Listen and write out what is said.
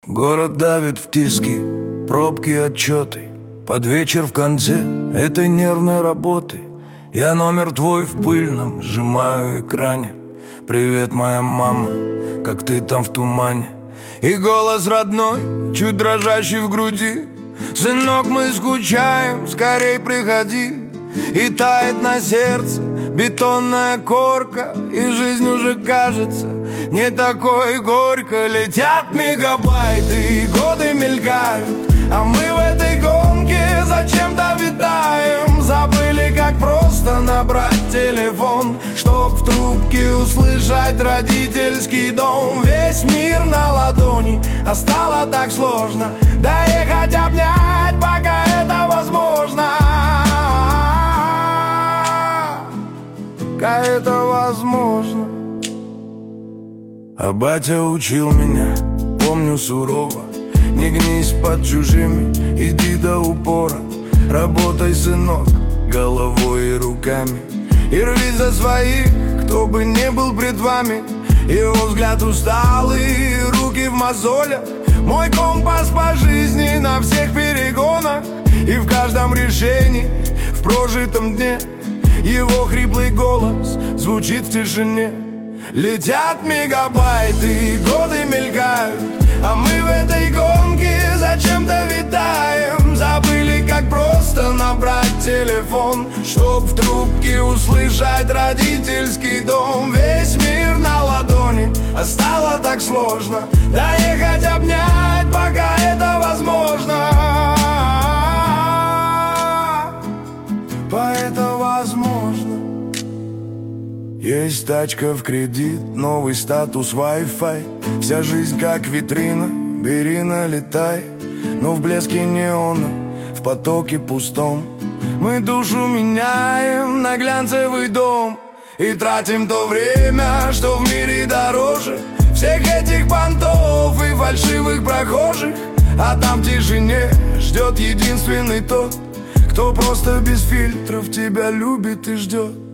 Город давит в тиски, пробки, отчеты. Под вечер в конце этой нервной работы я номер твой в пыльном сжимаю экране. Привет, моя мама, как ты там в тумане? И голос родной, чуть дрожащий в груди: сынок, мы скучаем, скорей приходи. И тает на сердце бетонная корка, и жизнь уже кажется не такой горько. Летят мегабайты и годы мелькают, а мы в этой гонке зачем-то витаем. Забыли, как просто набрать телефон, чтоб в трубке услышать родительский дом. Весь мир на ладони, а стало так сложно доехать, обнять, пока это возможно. Пока это возможно. А батя учил меня, помню сурово: не гнись под чужими, иди до упора. Работай, сынок, головой и руками, и рви за своих, кто бы не был пред вами. Его взгляд усталый, руки в мозолях, мой компас по жизни на всех перегонах. И в каждом решении, в прожитом дне, его хриплый голос звучит в тишине. Летят мегабайты и годы мелькают, а мы в этой гонке зачем-то витаем. Забыли, как просто набрать телефон, чтоб в трубке услышать родительский дом. Весь мир на ладони, а стало так сложно доехать, обнять, пока это возможно. Это возможно. Есть тачка в кредит, новый статус Wi-Fi. Вся жизнь как витрина, бери, налетай. Но в блеске неона, в потоке пустом, мы душу меняем на глянцевый дом. И тратим то время, что в мире дороже всех этих понтов и фальшивых прохожих. А там в тишине ждет единственный тот, кто просто без фильтров тебя любит и ждет.